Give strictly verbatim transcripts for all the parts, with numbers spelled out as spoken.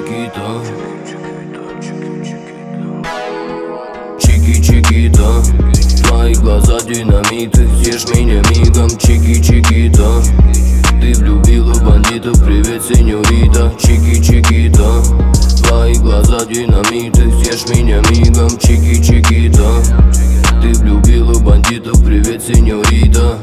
Чики-чики-то, чики-чики-то, твои глаза динамит, ты съешь меня мигом. Чики-чики-то, ты влюбила бандитов, привет, сеньорита. Чики-чики-то, твои глаза динамит, ты съешь меня мигом. Чики-чики-то, ты влюбила бандитов, привет, сеньорита.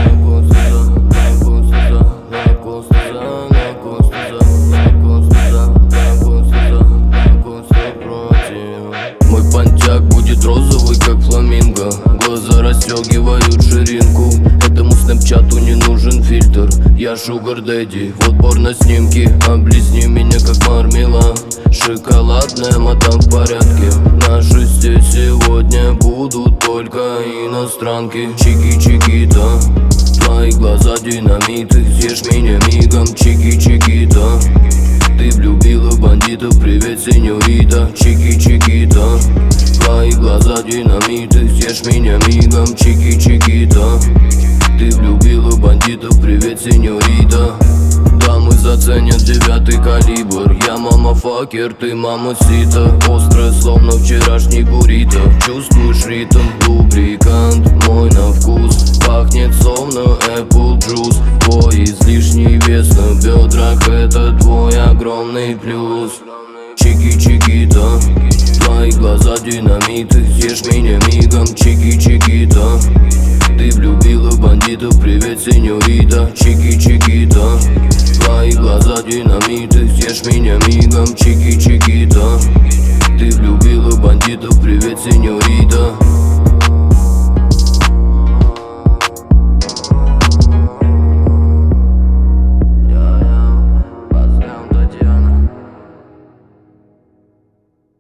Мой понтяк будет розовый, как фламинго. Глаза расстегивают ширинку. Этому снэпчату не нужен фильтр. Я шугар дэдди, вот порно-снимки. Облизни меня, как мармелад. Шоколадная, мадам в порядке. Наши здесь сегодня будут только иностранки. Чики-чики-то, твои глаза динамит, ты съешь меня мигом. Чики-чики-то, ты влюбила бандитов, привет, сеньорита. Чики-чики-то, твои глаза динамит, ты съешь меня мигом. Чики-чики-то, ты влюбила бандитов, привет, сеньорита. Дамы заценят девятый калибр. Я мама-факер, ты мама-сита. Острая, словно вчерашний буррито. Чувствуешь ритм, лубрикант мой на вкус. Пахнет словно apple juice. Твой излишний вес на бедрах, это твой огромный плюс. Чики-чики-то, твои глаза динамит, ты съешь меня мигом. Чики-чики-то, ты влюбила бандитов, привет, сеньорита. Чики-чики-то, твои глаза динамит, ты съешь меня мигом. Чики-чики-то, ты влюбила бандитов, привет, сеньорита.